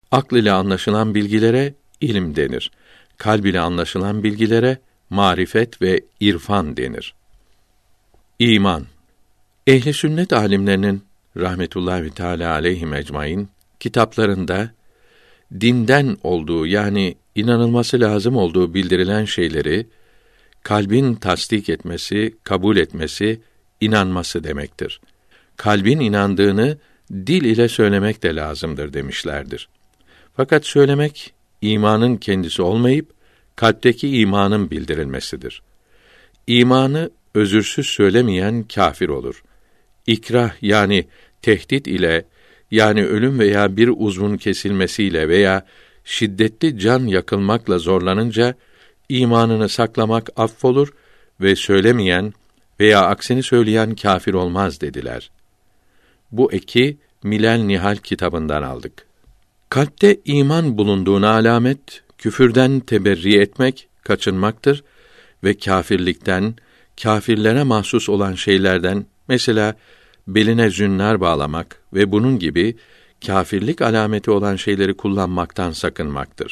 Akl ile anlaşılan bilgilere ilim denir. Kalb ile anlaşılan bilgilere marifet ve irfan denir. İman. Ehli sünnet alimlerinin rahmetullahi teâlâ aleyhim ecmaîn kitaplarında dinden olduğu, yani inanılması lazım olduğu bildirilen şeyleri kalbin tasdik etmesi, kabul etmesi, inanması demektir. Kalbin inandığını dil ile söylemek de lazımdır demişlerdir. Fakat söylemek imanın kendisi olmayıp kalpteki imanın bildirilmesidir. İmanı özürsüz söylemeyen kâfir olur. İkrah, yani tehdit ile, yani ölüm veya bir uzvun kesilmesiyle veya şiddetli can yakılmakla zorlanınca imanını saklamak affolur ve söylemeyen veya aksini söyleyen kâfir olmaz dediler. Bu eki Milal Nihal kitabından aldık. Kalpte iman bulunduğuna alamet, küfürden teberri etmek, kaçınmaktır ve kâfirlikten, kâfirlere mahsus olan şeylerden, mesela beline zünnar bağlamak ve bunun gibi kâfirlik alameti olan şeyleri kullanmaktan sakınmaktır.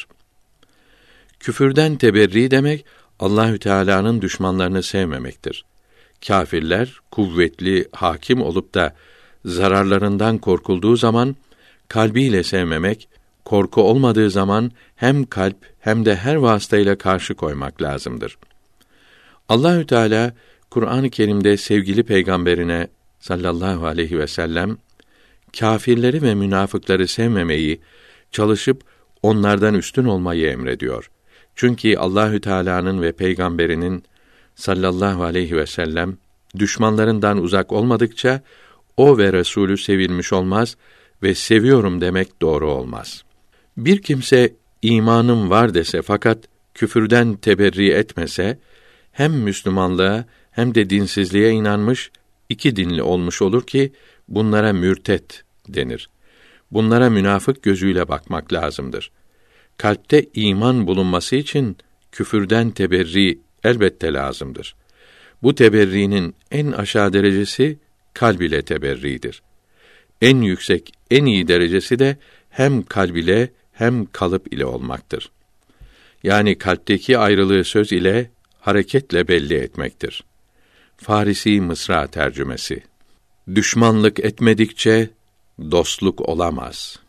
Küfürden teberri demek, Allahü Teala'nın düşmanlarını sevmemektir. Kâfirler kuvvetli, hakim olup da zararlarından korkulduğu zaman kalbiyle sevmemek, korku olmadığı zaman hem kalp hem de her vasıtayla karşı koymak lazımdır. Allahü Teala Kur'an-ı Kerim'de sevgili peygamberine sallallahu aleyhi ve sellem kâfirleri ve münafıkları sevmemeyi, çalışıp onlardan üstün olmayı emrediyor. Çünkü Allahü Teala'nın ve peygamberinin sallallahu aleyhi ve sellem düşmanlarından uzak olmadıkça o ve Resulü sevilmiş olmaz ve seviyorum demek doğru olmaz. Bir kimse imanım var dese fakat küfürden teberri etmese, hem Müslümanlığa hem de dinsizliğe inanmış, iki dinli olmuş olur ki bunlara mürtet denir. Bunlara münafık gözüyle bakmak lazımdır. Kalpte iman bulunması için küfürden teberri elbette lazımdır. Bu teberrinin en aşağı derecesi kalb ile teberridir. En yüksek, en iyi derecesi de hem kalb ile hem kalıp ile olmaktır. Yani kalpteki ayrılığı söz ile, hareketle belli etmektir. Farisi Mısra tercümesi. Düşmanlık etmedikçe dostluk olamaz.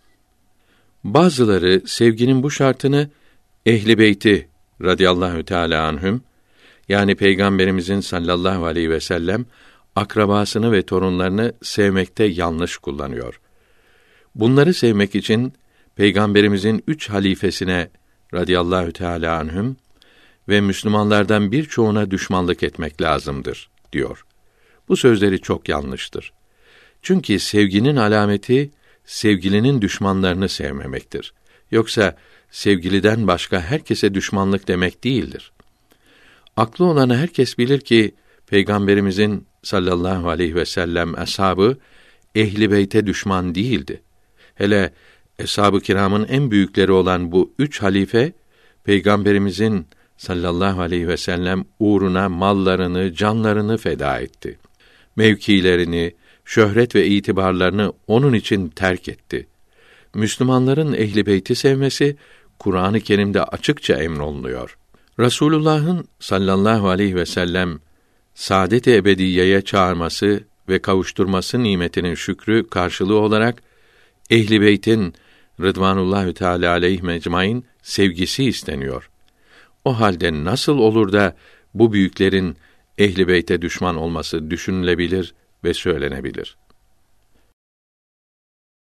Bazıları sevginin bu şartını Ehl-i Beyti radıyallahu teâlâ anhüm, yani Peygamberimizin sallallahu aleyhi ve sellem akrabasını ve torunlarını sevmekte yanlış kullanıyor. Bunları sevmek için Peygamberimizin 3 halifesine radıyallahu teâlâ anhüm ve Müslümanlardan birçoğuna düşmanlık etmek lazımdır diyor. Bu sözleri çok yanlıştır. Çünkü sevginin alameti sevgilinin düşmanlarını sevmemektir. Yoksa sevgiliden başka herkese düşmanlık demek değildir. Aklı olanı herkes bilir ki Peygamberimizin sallallahu aleyhi ve sellem ashabı Ehl-i Beyt'e düşman değildi. Hele eshab-ı kiramın en büyükleri olan bu 3 halife Peygamberimizin sallallahu aleyhi ve sellem uğruna mallarını, canlarını feda etti. Mevkilerini, şöhret ve itibarlarını onun için terk etti. Müslümanların Ehl-i Beyt'i sevmesi Kur'an-ı Kerim'de açıkça emrolunuyor. Resulullah'ın sallallahu aleyhi ve sellem saadet-i ebediyeye çağırması ve kavuşturması nimetinin şükrü karşılığı olarak Ehl-i Beyt'in Rıdvanullahü Teâlâ aleyhim ecmaîn sevgisi isteniyor. O halde nasıl olur da bu büyüklerin Ehl-i Beyt'e düşman olması düşünülebilir ve söylenebilir?